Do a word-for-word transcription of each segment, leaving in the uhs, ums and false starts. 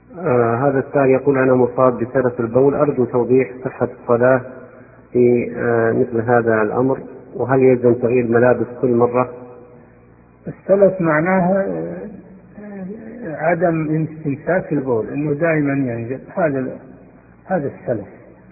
آه هذا السائل يقول: أنا مصاب بسلس البول، أرجو توضيح صحة الصلاة في آه مثل هذا الأمر، وهل يلزم تغيير الملابس كل مرة؟ السلس معناه آه، عدم استمساك البول، انه دائما ينزل، هذا هذا السلس.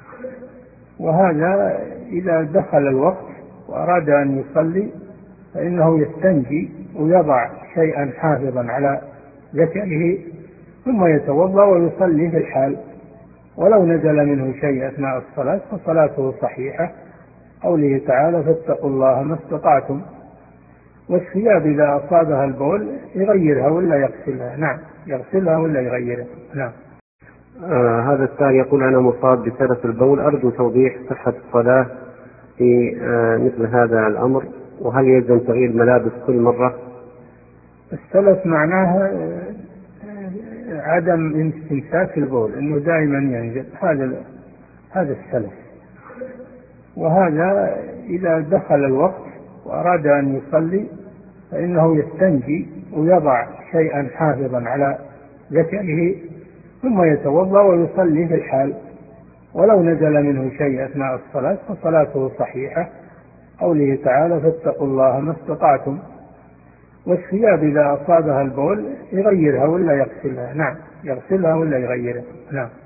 وهذا إذا دخل الوقت وأراد أن يصلي فإنه يستنجي ويضع شيئا حافظا على ذكره ثم يتوضأ ويصلي في الحال، ولو نزل منه شيء أثناء الصلاة فصلاته صحيحة. قوله تعالى: فاتقوا الله ما استطعتم. والثياب إذا أصابها البول يغيرها ولا يغسلها؟ نعم، يغسلها ولا يغيرها؟ نعم. آه هذا السائل يقول: أنا مصاب بسلس البول، أرجو توضيح صحة الصلاة في آه مثل هذا الأمر، وهل يلزم تغيير الملابس كل مرة؟ السلس معناه آه، عدم استمساك البول، انه دائما ينزل، هذا هذا السلس. وهذا اذا دخل الوقت واراد ان يصلي فانه يستنجي ويضع شيئا حافظا على ذكره ثم يتوضا ويصلي في الحال، ولو نزل منه شيء اثناء الصلاه فصلاته صحيحه. قوله تعالى: فاتقوا الله ما استطعتم. والثياب إذا أصابها البول يغيرها ولا يغسلها؟ نعم، يغسلها ولا يغيرها؟ نعم.